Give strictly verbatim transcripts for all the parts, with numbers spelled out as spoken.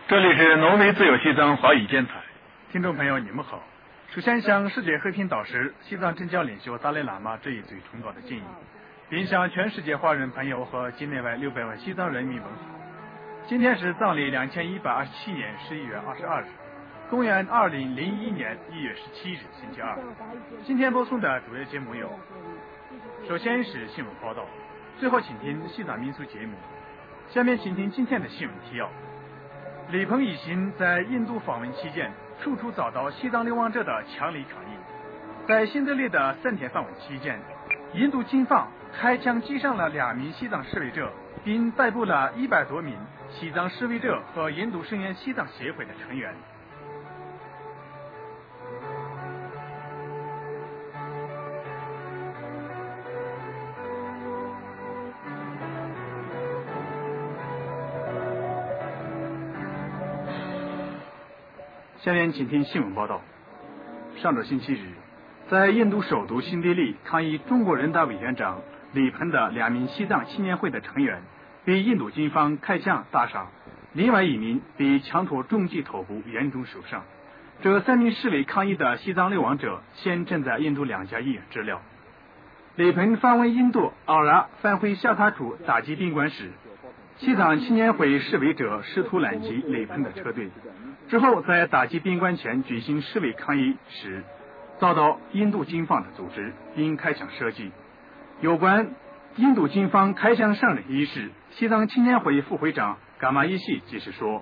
这里是挪威自由西藏华语电台，听众朋友你们好。首先向世界和平导师、西藏政教领袖达赖喇嘛致以最崇高的敬意，并向全世界华人朋友和境内外六百万西藏人民问好。今天是藏历两千一百二十七年十一月二十二日，公元二零零一年一月十七日星期二。今天播送的主要节目有：首先是新闻报道，最后请听西藏民俗节目。下面请听今天的新闻提要。李鹏一行在印度访问期间，处处遭到西藏流亡者的强烈抗议。在新德里的三天访问期间，印度警方开枪击伤了两名西藏示威者，并逮捕了一百多名西藏示威者和印度声援西藏协会的成员。下面请听新闻报道。上周星期日，在印度首都新德里抗议中国人大委员长李鹏的两名西藏青年会的成员被印度警方开枪打伤，另外一名被枪托重击头部严重受伤。这三名示威抗议的西藏流亡者现正在印度两家医院治疗。李鹏访问印度奥拉返回下榻处打击宾馆时，西藏青年会示威者试图拦截李鹏的车队，之后在打击宾馆前举行示威抗议时，遭到印度警方的阻止，并开枪射击。有关印度警方开枪伤人一事，西藏青年会副会长噶玛伊西解释说：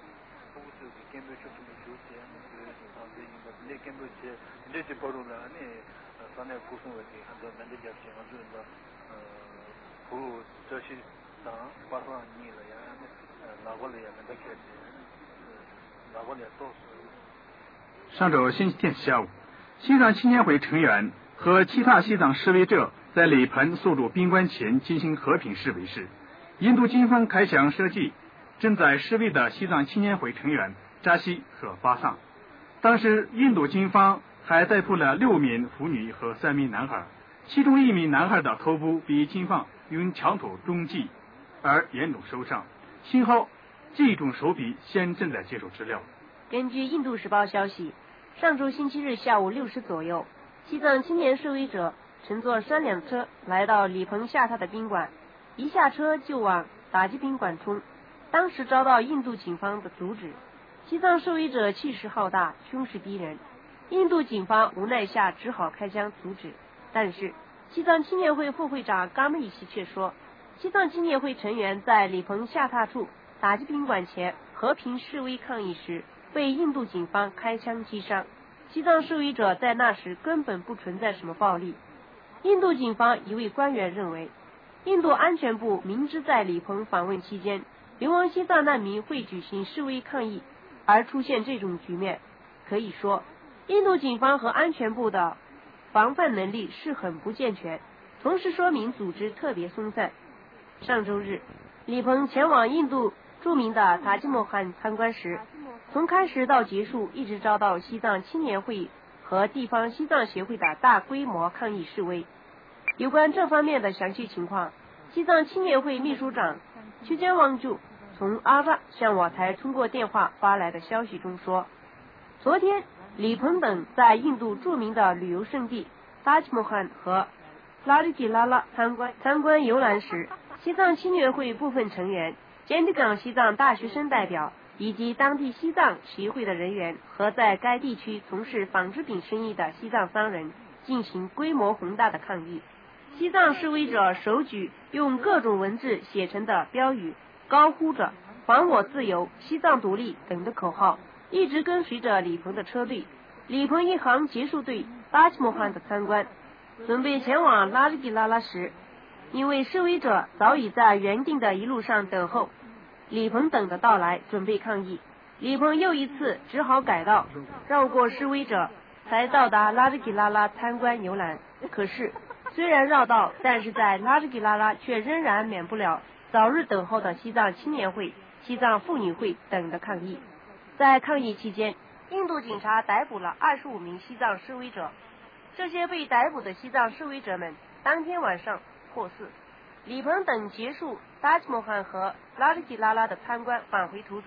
上周星期天下午，西藏青年会成员和其他西藏示威者在李鹏宿住宾馆前进行和平示威时，印度警方开枪射击正在示威的西藏青年会成员扎西和巴桑。当时印度警方还逮捕了六名妇女和三名男孩，其中一名男孩的头部被警方用枪托重击而严重受伤，幸好这种手臂现正在接受治疗。 根据印度时报消息，上周星期日下午六时左右，西藏青年示威者乘坐三辆车来到李鹏下榻的宾馆，一下车就往打击宾馆冲，当时遭到印度警方的阻止。西藏示威者气势浩大，凶势逼人，印度警方无奈下只好开枪阻止。但是西藏青年会副会长噶玛伊西却说，西藏青年会成员在李鹏下榻处打击宾馆前和平示威抗议时被印度警方开枪击伤，西藏示威者在那时根本不存在什么暴力。印度警方一位官员认为，印度安全部明知在李鹏访问期间流亡西藏难民会举行示威抗议而出现这种局面，可以说印度警方和安全部的防范能力是很不健全，同时说明组织特别松散。上周日，李鹏前往印度著名的塔吉莫汗参观时，从开始到结束一直遭到西藏青年会和地方西藏协会的大规模抗议示威。有关这方面的详细情况，西藏青年会秘书长屈坚旺柱从阿扎向我台通过电话发来的消息中说，昨天李鹏等在印度著名的旅游胜地塔吉莫汗和拉里吉拉拉参观参观游览时，西藏青年会部分成员、坚地港西藏大学生代表以及当地西藏协会的人员和在该地区从事纺织品生意的西藏商人进行规模宏大的抗议。西藏示威者手举用各种文字写成的标语，高呼着还我自由、西藏独立等的口号，一直跟随着李鹏的车队。李鹏一行结束对塔吉莫汗的参观，准备前往拉里吉拉拉时，因为示威者早已在原定的一路上等候李鹏等的到来，准备抗议。李鹏又一次只好改道，绕过示威者，才到达拉里吉拉拉参观游览。可是虽然绕道，但是在拉里吉拉拉却仍然免不了早日等候的西藏青年会、西藏妇女会等的抗议。在抗议期间，印度警察逮捕了二十五名西藏示威者，这些被逮捕的西藏示威者们当天晚上获释。李鹏等结束塔吉莫汗和拉里吉拉拉的参观，返回途中，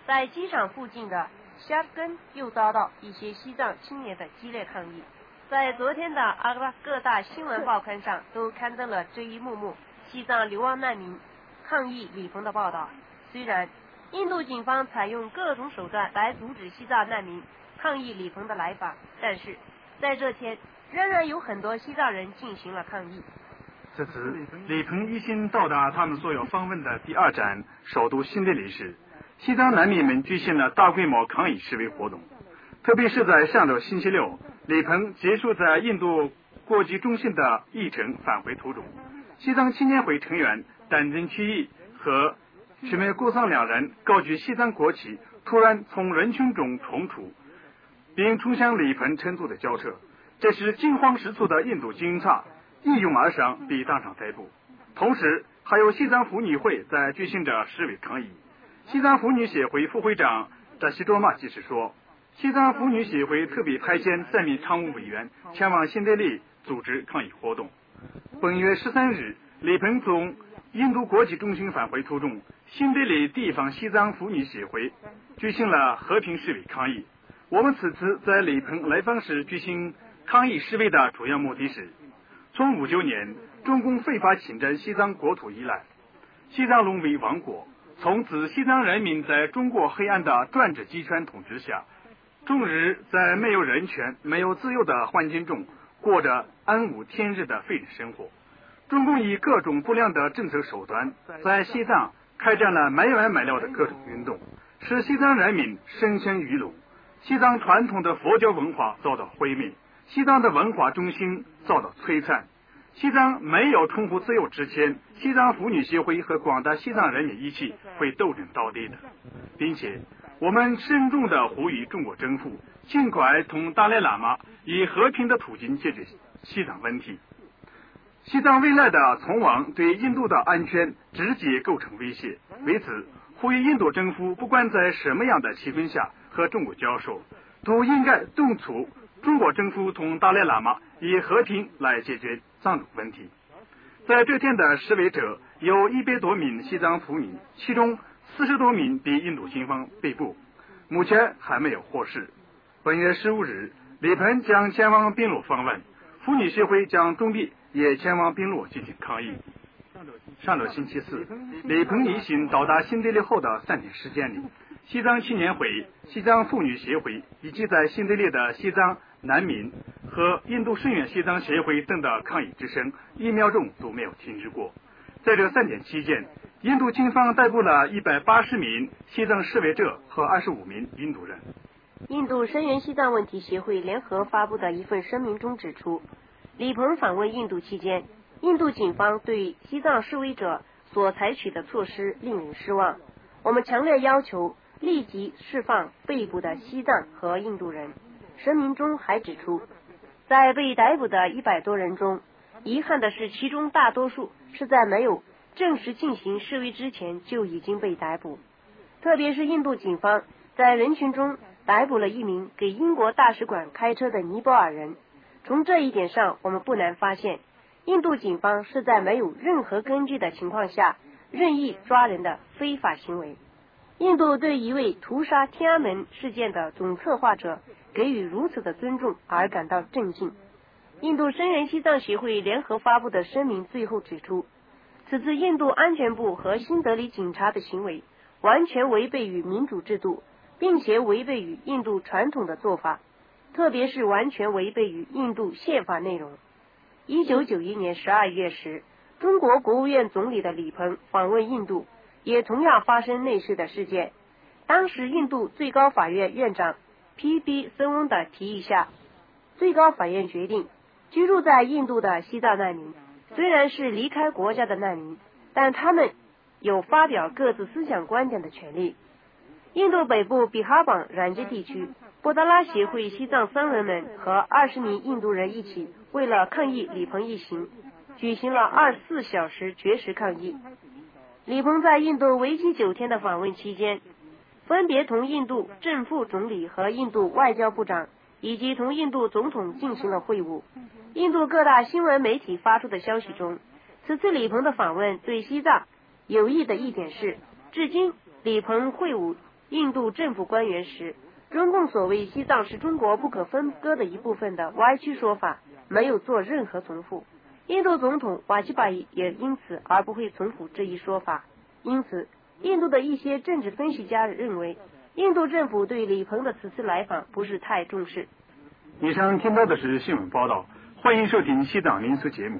在机场附近的夏根又遭到一些西藏青年的激烈抗议。在昨天的阿拉各大新闻报刊上都刊登了这一幕幕西藏流亡难民抗议李鹏的报道。虽然印度警方采用各种手段来阻止西藏难民抗议李鹏的来访，但是在这天仍然有很多西藏人进行了抗议。 这次李鹏一行到达他们所要访问的第二站首都新德里时，西藏难民们举行了大规模抗议示威活动。特别是在上周星期六，李鹏结束在印度国际中心的议程返回途中，西藏青年会成员丹增曲义和什梅顾桑两人高举西藏国旗，突然从人群中冲出，并冲向李鹏乘坐的轿车。这时惊慌失措的印度警察一拥而上，被当场逮捕。同时还有西藏妇女会在举行着示威抗议。西藏妇女协会副会长扎西卓玛解释说，西藏妇女协会特别派遣三名常务委员前往新德里组织抗议活动。本月十三日，李鹏从印度国际中心返回途中，新德里地方西藏妇女协会举行了和平示威抗议。我们此次在李鹏来访时举行抗议示威的主要目的是，从五九年中共非法侵占西藏国土以来，西藏沦为亡国，从此西藏人民在中国黑暗的专制集权统治下，终日在没有人权、没有自由的环境中过着暗无天日的废人生活。中共以各种不良的政策手段，在西藏开展了没完没了的各种运动，使西藏人民身陷狱笼。西藏传统的佛教文化遭到毁灭，西藏的文化中心遭到摧残。西藏没有重获自由之前，西藏妇女协会和广大西藏人民一起会斗争到底的，并且我们慎重地呼吁中国政府尽快同达赖喇嘛以和平的途径解决西藏问题。西藏未来的存亡对印度的安全直接构成威胁，为此呼吁印度政府不管在什么样的气氛下和中国交手，都应该敦促中国政府同达赖喇嘛以和平来解决藏族问题。在这天的示威者有一百多名西藏妇女，其中四十多名被印度警方被捕，目前还没有获释。本月十五日，李鹏将前往宾洛访问，妇女协会将准备也前往宾洛进行抗议。上周星期四，李鹏一行到达新德里后的三天时间里，西藏青年会、西藏妇女协会以及在新德里的西藏难民和印度声援西藏协会等的抗议之声一秒钟都没有停止过。在这三天期间，印度警方逮捕了一百八十名西藏示威者和二十五名印度人。 印度声援西藏问题协会联合发布的一份声明中指出，李鹏访问印度期间，印度警方对西藏示威者所采取的措施令人失望。我们强烈要求立即释放被捕的西藏和印度人。声明中还指出，在被逮捕的一百多人中，遗憾的是其中大多数是在没有正式进行示威之前就已经被逮捕。特别是印度警方在人群中逮捕了一名给英国大使馆开车的尼泊尔人。从这一点上，我们不难发现，印度警方是在没有任何根据的情况下任意抓人的非法行为。印度对一位屠杀天安门事件的总策划者给予如此的尊重而感到震惊。印度声援西藏协会联合发布的声明最后指出，此次印度安全部和新德里警察的行为完全违背于民主制度，并且违背于印度传统的做法，特别是完全违背于印度宪法内容。一九九一年十二月时，中国国务院总理的李鹏访问印度，也同样发生类似的事件。当时印度最高法院院长 P B 森翁的提议下，最高法院决定居住在印度的西藏难民虽然是离开国家的难民，但他们有发表各自思想观点的权利。印度北部比哈邦染吉地区，布达拉协会西藏僧人们和二十名印度人一起，为了抗议李鹏一行，举行了二十四小时绝食抗议。李鹏在印度为期九天的访问期间，分别同印度正副总理和印度外交部长以及同印度总统进行了会晤。印度各大新闻媒体发出的消息中，此次李鹏的访问对西藏有益的一点是，至今李鹏会晤印度政府官员时，中共所谓西藏是中国不可分割的一部分的歪曲说法没有做任何重复。印度总统瓦吉巴伊也因此而不会重复这一说法。因此，印度的一些政治分析家认为，印度政府对李鹏的此次来访不是太重视。 以上听到的是新闻报道，欢迎收听西藏民俗节目。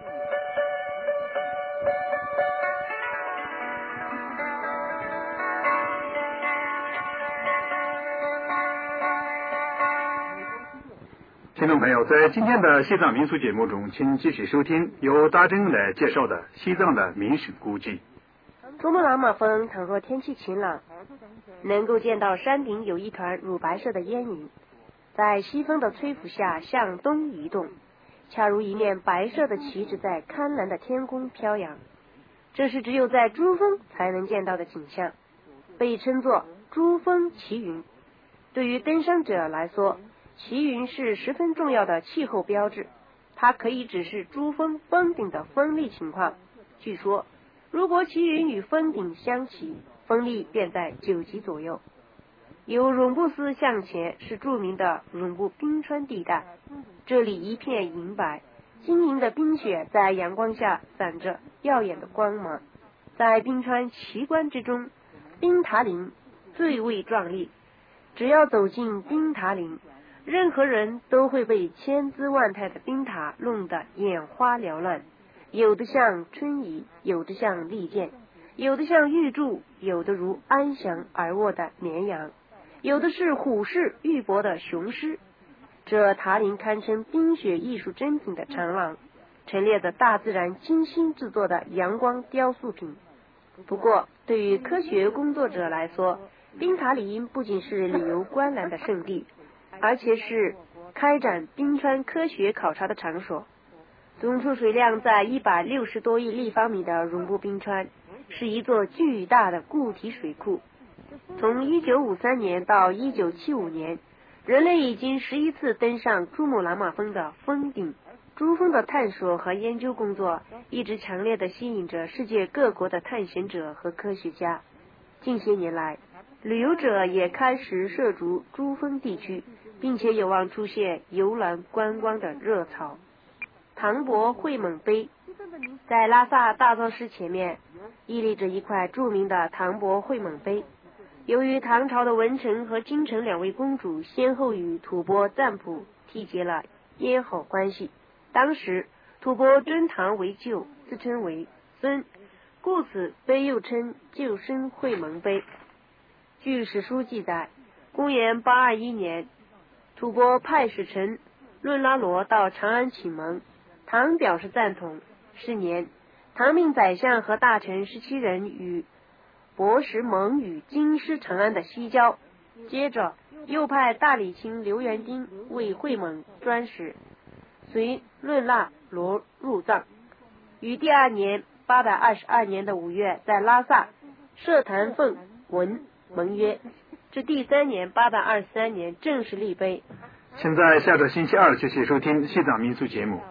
听众朋友，在今天的西藏民俗节目中，请继续收听由大珍来介绍的西藏的民俗古迹。 珠穆朗玛峰倘若天气晴朗，能够见到山顶有一团乳白色的烟云，在西风的吹拂下向东移动，恰如一面白色的旗帜在堪蓝的天空飘扬。这是只有在珠峰才能见到的景象，被称作珠峰奇云。对于登山者来说，奇云是十分重要的气候标志，它可以指示珠峰峰顶的风力情况。据说，如果奇云与峰顶相齐，风力便在九级左右。由绒布寺向前是著名的绒布冰川地带，这里一片银白，晶莹的冰雪在阳光下闪着耀眼的光芒。在冰川奇观之中，冰塔岭最为壮丽。只要走进冰塔岭，任何人都会被千姿万态的冰塔弄得眼花缭乱，有的像春移，有的像利剑，有的像玉柱，有的如安详而卧的绵羊，有的是虎视玉搏的雄狮。这塔岭堪称冰雪艺术珍品的长廊，陈列着大自然精心制作的阳光雕塑品。不过，对于科学工作者来说，冰塔岭不仅是旅游观览的圣地，而且是开展冰川科学考察的场所。总储水量在一百六十多亿立方米的绒布冰川，是一座巨大的固体水库。从一九五三年到一九七五年，人类已经十一次登上珠穆朗玛峰的峰顶。珠峰的探索和研究工作一直强烈地吸引着世界各国的探险者和科学家。近些年来，旅游者也开始涉足珠峰地区，并且有望出现游览观光的热潮。唐伯会猛碑，在拉萨大昭寺前面屹立着一块著名的唐伯会猛碑。由于唐朝的文成和金城两位公主先后与吐蕃赞普缔结了咽喉关系，当时吐蕃尊唐为舅，自称为孙，故此碑又称舅孙会盟碑。据史书记载，公元八二一年，吐蕃派使臣论拉罗到长安请盟，唐表示赞同。是年，唐命宰相和大臣十七人与博识盟与京师长安的西郊，接着又派大理卿刘元丁为会盟专使，随论拉罗入藏。于第二年八百二十二年的五月，在拉萨设坛奉文盟约，至第三年八百二十三年正式立碑。 现在下周星期二继续收听西藏民俗节目。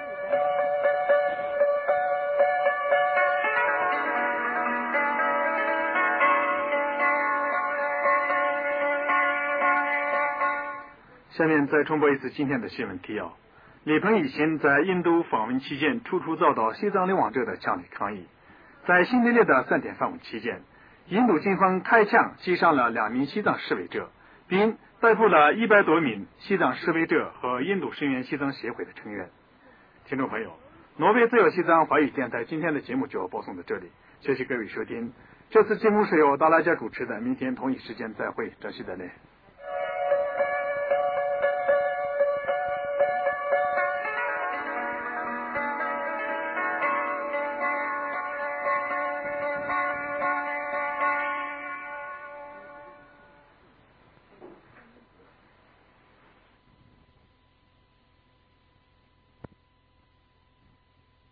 下面再重播一次今天的新闻提要。李鹏以前在印度访问期间，处处遭到西藏流亡者的强烈抗议。在新德里的三天访问期间，印度警方开枪击伤了两名西藏示威者，并逮捕了一百多名西藏示威者和印度声援西藏协会的成员。听众朋友，挪威自由西藏华语电台今天的节目就要播送到这里，谢谢各位收听。这次节目是由大拉家主持的，明天同一时间再会，珍惜的嘞。